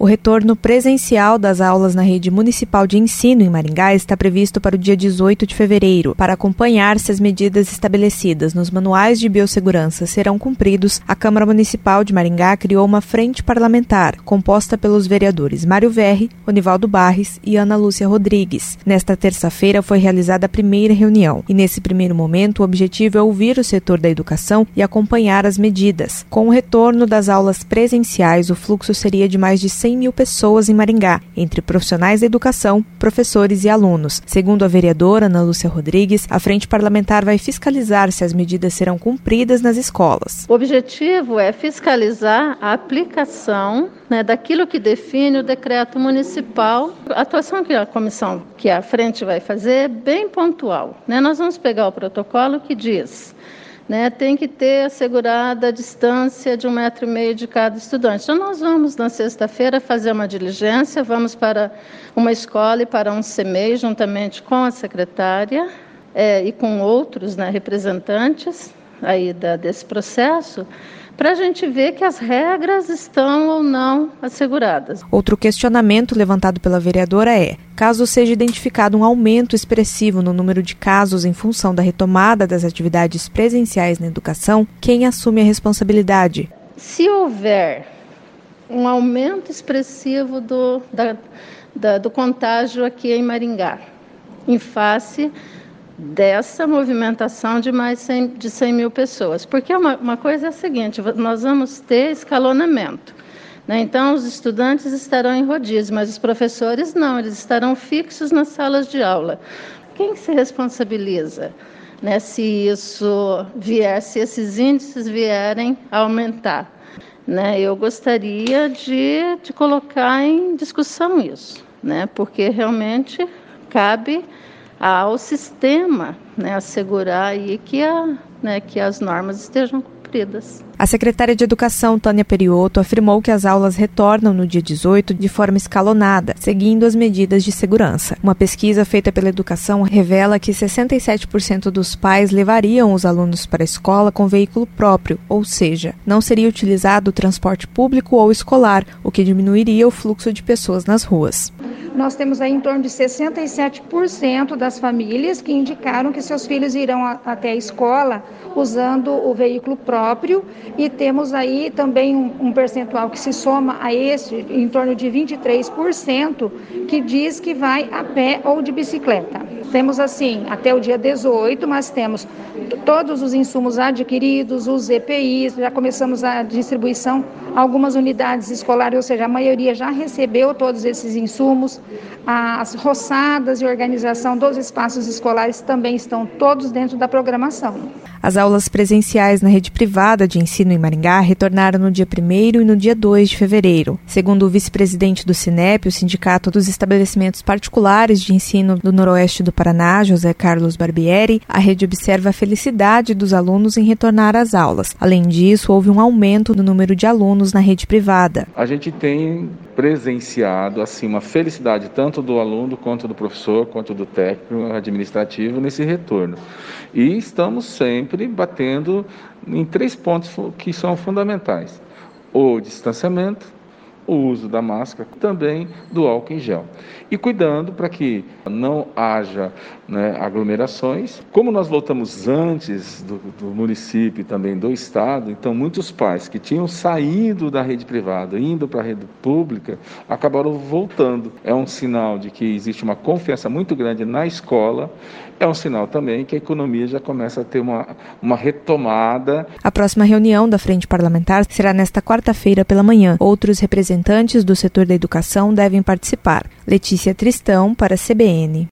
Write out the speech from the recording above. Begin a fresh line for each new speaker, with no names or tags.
retorno presencial das aulas na rede municipal de ensino em Maringá está previsto para o dia 18 de fevereiro. Para acompanhar se as medidas estabelecidas nos manuais de biossegurança serão cumpridos, a Câmara Municipal de Maringá criou uma frente parlamentar, composta pelos vereadores Mário Verri, Onivaldo Barres e Ana Lúcia Rodrigues. Nesta terça-feira foi realizada a primeira reunião e, nesse primeiro momento, o objetivo é ouvir o setor da educação e acompanhar as medidas. Com o retorno das aulas presenciais, o fluxo seria de mais de 100 mil pessoas em Maringá, entre profissionais da educação, professores e alunos. Segundo a vereadora Ana Lúcia Rodrigues, a frente parlamentar vai fiscalizar se as medidas serão cumpridas nas escolas.
O objetivo é fiscalizar a aplicação daquilo que define o decreto municipal. A atuação que a comissão, que a frente vai fazer, é bem pontual. Nós vamos pegar o protocolo que diz, tem que ter assegurada a distância de 1,5 metro de cada estudante. Então, nós vamos, na sexta-feira, fazer uma diligência, vamos para uma escola e para um CMEI, juntamente com a secretária e com outros representantes aí desse processo, para a gente ver que as regras estão ou não asseguradas.
Outro questionamento levantado pela vereadora é: caso seja identificado um aumento expressivo no número de casos em função da retomada das atividades presenciais na educação, quem assume a responsabilidade?
Se houver um aumento expressivo do contágio aqui em Maringá, em face dessa movimentação de mais de 100 mil pessoas. Porque uma coisa é a seguinte, nós vamos ter escalonamento. Então, os estudantes estarão em rodízio, mas os professores não, eles estarão fixos nas salas de aula. Quem se responsabiliza se isso vier, se esses índices vierem a aumentar? Eu gostaria de colocar em discussão isso, porque realmente cabe ao sistema assegurar aí que as normas estejam cumpridas.
A secretária de Educação, Tânia Periotto, afirmou que as aulas retornam no dia 18 de forma escalonada, seguindo as medidas de segurança. Uma pesquisa feita pela Educação revela que 67% dos pais levariam os alunos para a escola com veículo próprio, ou seja, não seria utilizado o transporte público ou escolar, o que diminuiria o fluxo de pessoas nas ruas.
Nós temos aí em torno de 67% das famílias que indicaram que seus filhos irão até a escola usando o veículo próprio, e temos aí também um percentual que se soma a esse, em torno de 23%, que diz que vai a pé ou de bicicleta. Temos assim, até o dia 18, mas temos todos os insumos adquiridos, os EPIs, já começamos a distribuição, algumas unidades escolares, ou seja, a maioria já recebeu todos esses insumos. As roçadas e organização dos espaços escolares também estão todos dentro da programação.
As aulas presenciais na rede privada de ensino em Maringá retornaram no dia 1º e no dia 2 de fevereiro. Segundo o vice-presidente do Sinep, o Sindicato dos Estabelecimentos Particulares de Ensino do Noroeste do Paraná, José Carlos Barbieri, a rede observa a felicidade dos alunos em retornar às aulas. Além disso, houve um aumento no número de alunos na rede privada.
A gente tem presenciado uma felicidade tanto do aluno, quanto do professor, quanto do técnico administrativo nesse retorno. E estamos sempre batendo em 3 pontos que são fundamentais: o distanciamento, o uso da máscara, também do álcool em gel. E cuidando para que não haja aglomerações. Como nós voltamos antes do município e também do estado, então muitos pais que tinham saído da rede privada, indo para a rede pública, acabaram voltando. É um sinal de que existe uma confiança muito grande na escola, é um sinal também que a economia já começa a ter uma retomada.
A próxima reunião da Frente Parlamentar será nesta quarta-feira pela manhã. Outros representantes do setor da educação devem participar. Letícia Tristão, para a CBN.